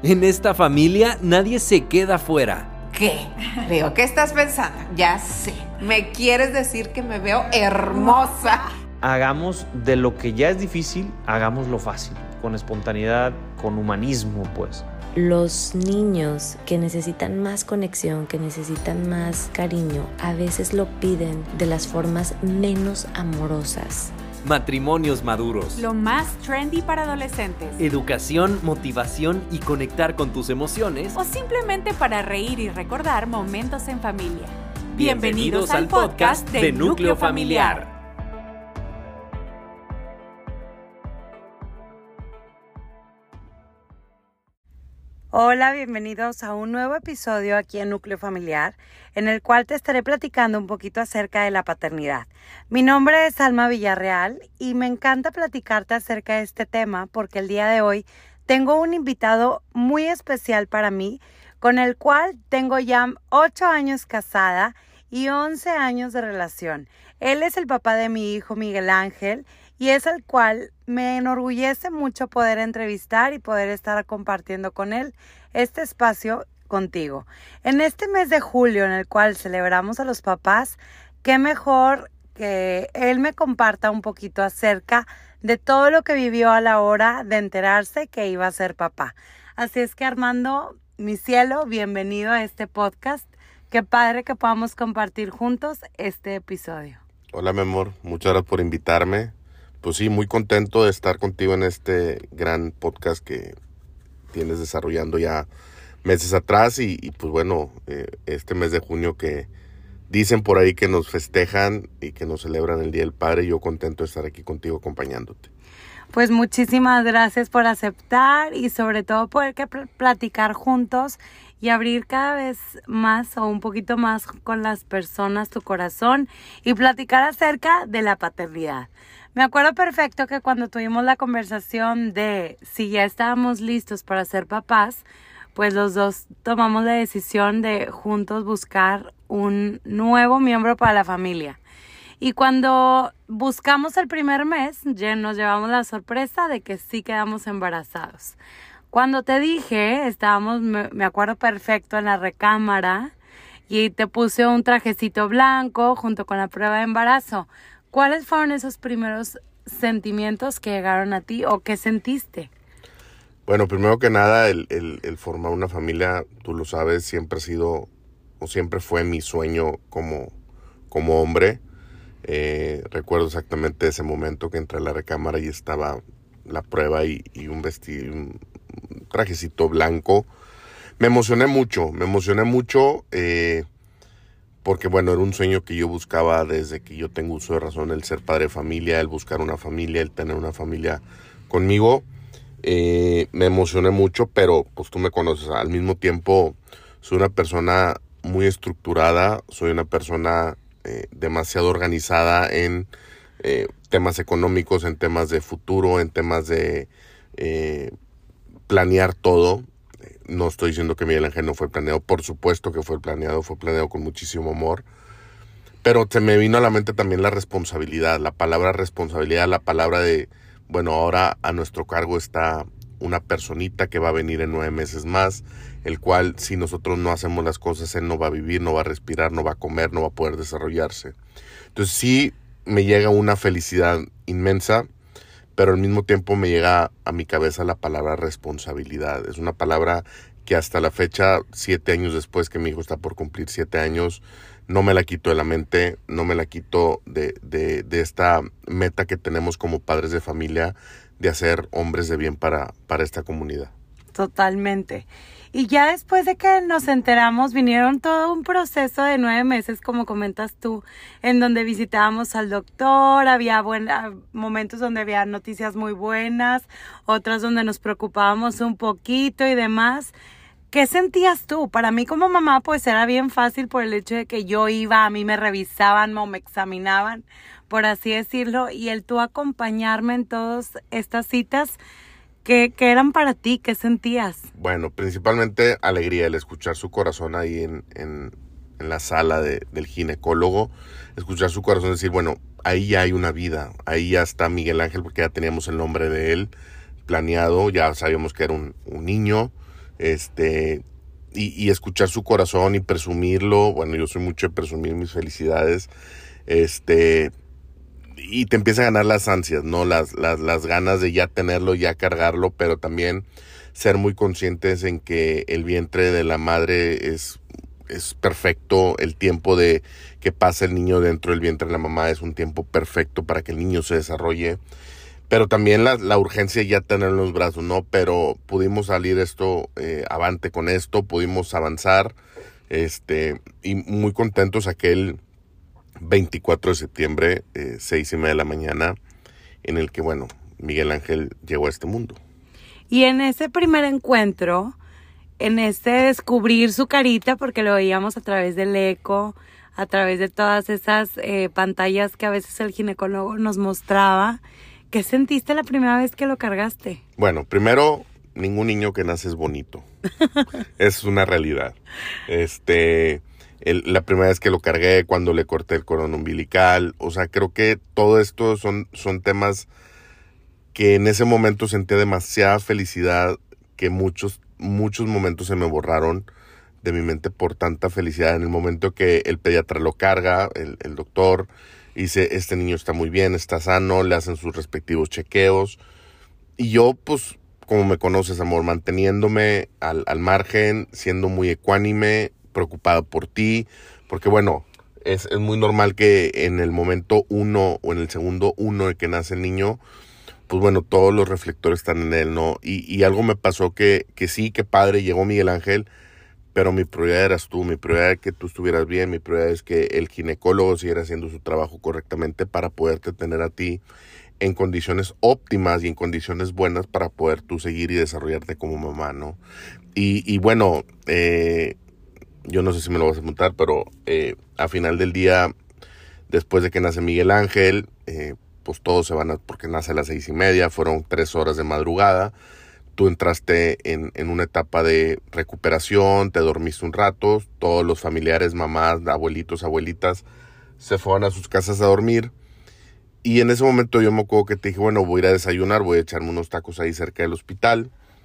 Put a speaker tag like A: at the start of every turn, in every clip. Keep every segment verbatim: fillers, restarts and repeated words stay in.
A: En esta familia nadie se queda fuera.
B: ¿Qué? Leo, ¿qué estás pensando? Ya sé. ¿Me quieres decir que me veo hermosa?
C: Hagamos de lo que ya es difícil, hagámoslo fácil, con espontaneidad, con humanismo, pues.
D: Los niños que necesitan más conexión, que necesitan más cariño, a veces lo piden de las formas menos amorosas.
A: Matrimonios maduros.
E: Lo más trendy para adolescentes.
A: Educación, motivación y conectar con tus emociones.
E: O simplemente para reír y recordar momentos en familia.
A: Bienvenidos, Bienvenidos al podcast de, de Núcleo Familiar.
F: Hola, bienvenidos a un nuevo episodio aquí en Núcleo Familiar, en el cual te estaré platicando un poquito acerca de la paternidad. Mi nombre es Alma Villarreal y me encanta platicarte acerca de este tema porque el día de hoy tengo un invitado muy especial para mí, con el cual tengo ya ocho años casada y once años de relación. Él es el papá de mi hijo Miguel Ángel y es el cual me enorgullece mucho poder entrevistar y poder estar compartiendo con él este espacio contigo. En este mes de julio en el cual celebramos a los papás, qué mejor que él me comparta un poquito acerca de todo lo que vivió a la hora de enterarse que iba a ser papá. Así es que Armando, mi cielo, bienvenido a este podcast. Qué padre que podamos compartir juntos este episodio.
G: Hola, mi amor. Muchas gracias por invitarme. Pues sí, muy contento de estar contigo en este gran podcast que tienes desarrollando ya meses atrás y, y pues bueno, eh, este mes de junio que dicen por ahí que nos festejan y que nos celebran el Día del Padre, yo contento de estar aquí contigo acompañándote.
F: Pues muchísimas gracias por aceptar y sobre todo poder que pl- platicar juntos y abrir cada vez más o un poquito más con las personas tu corazón y platicar acerca de la paternidad. Me acuerdo perfecto que cuando tuvimos la conversación de si ya estábamos listos para ser papás, pues los dos tomamos la decisión de juntos buscar un nuevo miembro para la familia. Y cuando buscamos el primer mes, ya nos llevamos la sorpresa de que sí quedamos embarazados. Cuando te dije, estábamos, me, me acuerdo perfecto, en la recámara y te puse un trajecito blanco junto con la prueba de embarazo. ¿Cuáles fueron esos primeros sentimientos que llegaron a ti o qué sentiste?
G: Bueno, primero que nada, el, el, el formar una familia, tú lo sabes, siempre ha sido o siempre fue mi sueño como, como hombre. Eh, recuerdo exactamente ese momento que entré a la recámara y estaba la prueba y, y un vestido, un trajecito blanco. Me emocioné mucho, me emocioné mucho eh, porque bueno, era un sueño que yo buscaba desde que yo tengo uso de razón, el ser padre de familia, el buscar una familia, el tener una familia conmigo. Eh, me emocioné mucho, pero pues tú me conoces, al mismo tiempo soy una persona muy estructurada, soy una persona eh, demasiado organizada en eh, temas económicos, en temas de futuro, en temas de eh, planear todo. No estoy diciendo que Miguel Ángel no fue planeado, por supuesto que fue planeado, fue planeado con muchísimo amor, pero se me vino a la mente también la responsabilidad, la palabra responsabilidad, la palabra de, bueno, ahora a nuestro cargo está una personita que va a venir en nueve meses más, el cual si nosotros no hacemos las cosas, él no va a vivir, no va a respirar, no va a comer, no va a poder desarrollarse. Entonces sí me llega una felicidad inmensa, pero al mismo tiempo me llega a mi cabeza la palabra responsabilidad. Es una palabra que hasta la fecha, siete años después que mi hijo está por cumplir siete años, no me la quito de la mente, no me la quito de, de, de esta meta que tenemos como padres de familia de hacer hombres de bien para, para esta comunidad.
F: Totalmente. Y ya después de que nos enteramos, vinieron todo un proceso de nueve meses, como comentas tú, en donde visitábamos al doctor, había buena, momentos donde había noticias muy buenas, otras donde nos preocupábamos un poquito y demás. ¿Qué sentías tú? Para mí como mamá pues era bien fácil por el hecho de que yo iba, a mí me revisaban o me examinaban, por así decirlo, y el tú acompañarme en todas estas citas. ¿Qué, ¿Qué eran para ti? ¿Qué sentías?
G: Bueno, principalmente alegría, el escuchar su corazón ahí en, en, en la sala de, del ginecólogo, escuchar su corazón decir, bueno, ahí ya hay una vida, ahí ya está Miguel Ángel porque ya teníamos el nombre de él planeado, ya sabíamos que era un, un niño, este, y, y escuchar su corazón y presumirlo. Bueno, yo soy mucho de presumir mis felicidades, este, y te empieza a ganar las ansias, ¿no? Las, las, las ganas de ya tenerlo, ya cargarlo, pero también ser muy conscientes en que el vientre de la madre es, es perfecto. El tiempo de que pasa el niño dentro del vientre de la mamá es un tiempo perfecto para que el niño se desarrolle. Pero también la, la urgencia ya tenerlo en los brazos, ¿no? Pero pudimos salir esto, eh, avante con esto, pudimos avanzar, este, y muy contentos aquel veinticuatro de septiembre, eh, seis y media de la mañana, en el que, bueno, Miguel Ángel llegó a este mundo.
F: Y en ese primer encuentro, en este descubrir su carita, porque lo veíamos a través del eco, a través de todas esas eh, pantallas que a veces el ginecólogo nos mostraba, ¿qué sentiste la primera vez que lo cargaste?
G: Bueno, primero, ningún niño que nace es bonito. Es una realidad. Este, el, la primera vez que lo cargué, cuando le corté el cordón umbilical, o sea, creo que todo esto son, son temas que en ese momento sentía demasiada felicidad, que muchos, muchos momentos se me borraron de mi mente por tanta felicidad. En el momento que el pediatra lo carga, el, el doctor dice, este niño está muy bien, está sano, le hacen sus respectivos chequeos. Y yo, pues, como me conoces, amor, manteniéndome al, al margen, siendo muy ecuánime, preocupado por ti, porque bueno, es, es muy normal que en el momento uno o en el segundo uno de que nace el niño, pues bueno, todos los reflectores están en él, ¿no? Y, y algo me pasó que, que sí, que padre, llegó Miguel Ángel, pero mi prioridad eras tú, mi prioridad era que tú estuvieras bien, mi prioridad es que el ginecólogo siguiera haciendo su trabajo correctamente para poderte tener a ti en condiciones óptimas y en condiciones buenas para poder tú seguir y desarrollarte como mamá, ¿no? Y, y bueno, eh, yo no sé si me lo vas a preguntar, pero eh, a final del día, después de que nace Miguel Ángel, eh, pues todos se van a, porque nace a las seis y media, fueron tres horas de madrugada. Tú entraste en, en una etapa de recuperación, te dormiste un rato, todos los familiares, mamás, abuelitos, abuelitas, se fueron a sus casas a dormir. Y en ese momento yo me acuerdo que te dije, bueno, voy a ir a desayunar, voy a echarme unos tacos ahí cerca del hospital.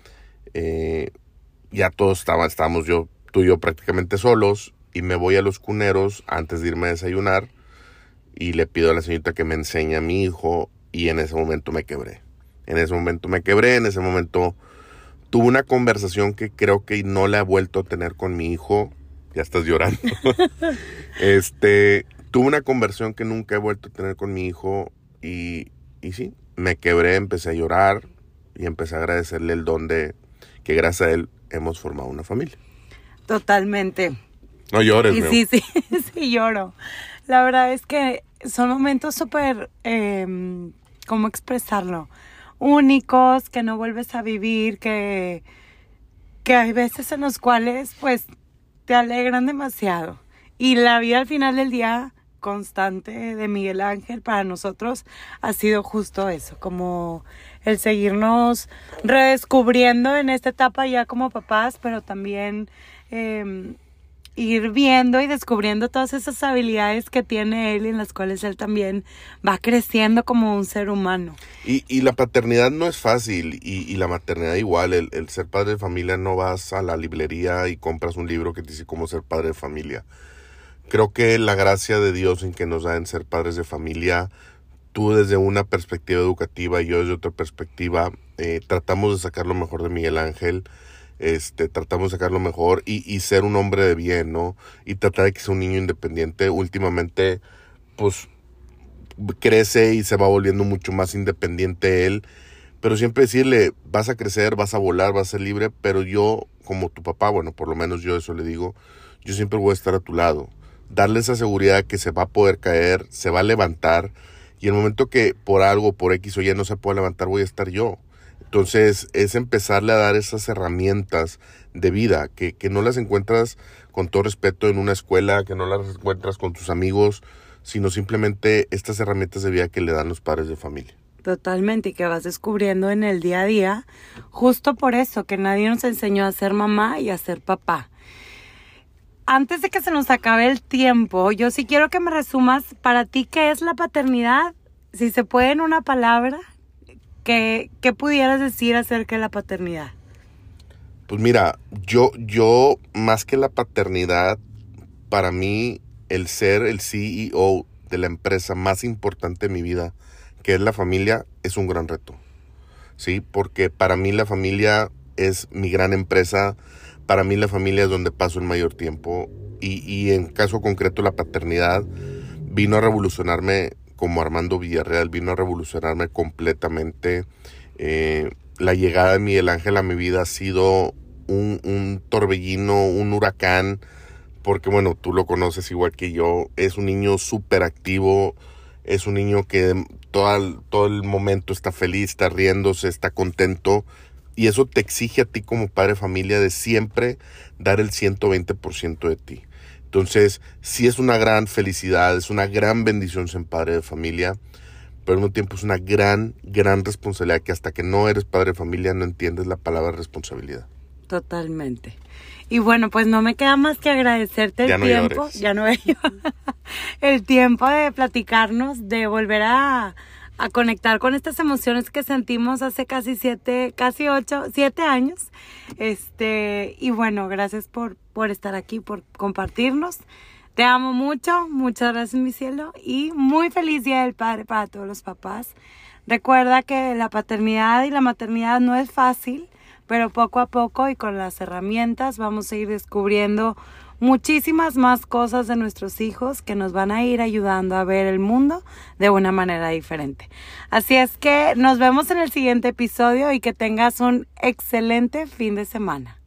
G: Eh, ya todos estaban, estábamos yo, tú y yo prácticamente solos, y me voy a los cuneros antes de irme a desayunar, y le pido a la señorita que me enseñe a mi hijo, y en ese momento me quebré. En ese momento me quebré, en ese momento tuve una conversación que creo que no la he vuelto a tener con mi hijo. Ya estás llorando. este, tuve una conversación que nunca he vuelto a tener con mi hijo y, y sí, me quebré, empecé a llorar y empecé a agradecerle el don de que gracias a él hemos formado una familia.
F: Totalmente.
G: No llores,
F: y
G: mi
F: sí, sí, sí lloro. La verdad es que son momentos súper, eh, ¿cómo expresarlo? Únicos, que no vuelves a vivir, que, que hay veces en los cuales pues te alegran demasiado. Y la vida al final del día constante de Miguel Ángel para nosotros ha sido justo eso, como el seguirnos redescubriendo en esta etapa ya como papás, pero también eh, ir viendo y descubriendo todas esas habilidades que tiene él y en las cuales él también va creciendo como un ser humano.
G: Y, y la paternidad no es fácil y, y la maternidad igual. El, el ser padre de familia, no vas a la librería y compras un libro que te dice cómo ser padre de familia. Creo que la gracia de Dios en que nos da en ser padres de familia, tú desde una perspectiva educativa y yo desde otra perspectiva, eh, tratamos de sacar lo mejor de Miguel Ángel. Este, tratamos de sacar lo mejor y, y ser un hombre de bien, ¿no? Y tratar de que sea un niño independiente. Últimamente, pues, crece y se va volviendo mucho más independiente él. Pero siempre decirle, vas a crecer, vas a volar, vas a ser libre. Pero yo, como tu papá, bueno, por lo menos yo eso le digo, yo siempre voy a estar a tu lado. Darle esa seguridad que se va a poder caer, se va a levantar. Y el momento que por algo, por X o Y no se pueda levantar, voy a estar yo. Entonces es empezarle a dar esas herramientas de vida que, que no las encuentras con todo respeto en una escuela, que no las encuentras con tus amigos, sino simplemente estas herramientas de vida que le dan los padres de familia.
F: Totalmente, y que vas descubriendo en el día a día, justo por eso, que nadie nos enseñó a ser mamá y a ser papá. Antes de que se nos acabe el tiempo, yo sí quiero que me resumas para ti qué es la paternidad, si se puede en una palabra. ¿Qué, ¿Qué pudieras decir acerca de la paternidad?
G: Pues mira, yo, yo más que la paternidad, para mí el ser el C E O de la empresa más importante de mi vida, que es la familia, es un gran reto. Sí, porque para mí la familia es mi gran empresa, para mí la familia es donde paso el mayor tiempo y, y en caso concreto la paternidad vino a revolucionarme como Armando Villarreal, vino a revolucionarme completamente. Eh, la llegada de Miguel Ángel a mi vida ha sido un, un torbellino, un huracán, porque bueno, tú lo conoces igual que yo, es un niño súper activo, es un niño que todo el, todo el momento está feliz, está riéndose, está contento, y eso te exige a ti como padre de familia de siempre dar el ciento veinte por ciento de ti. Entonces, sí es una gran felicidad, es una gran bendición ser padre de familia, pero al mismo tiempo es una gran, gran responsabilidad que hasta que no eres padre de familia no entiendes la palabra responsabilidad.
F: Totalmente. Y bueno, pues no me queda más que agradecerte el
G: ya no
F: tiempo,
G: llores.
F: ya no el tiempo de platicarnos, de volver a, a conectar con estas emociones que sentimos hace casi siete, casi ocho, siete años. Este, y bueno, gracias por, por estar aquí, por compartirnos. Te amo mucho, muchas gracias, mi cielo, y muy feliz Día del Padre para todos los papás. Recuerda que la paternidad y la maternidad no es fácil, pero poco a poco y con las herramientas vamos a ir descubriendo muchísimas más cosas de nuestros hijos que nos van a ir ayudando a ver el mundo de una manera diferente. Así es que nos vemos en el siguiente episodio y que tengas un excelente fin de semana.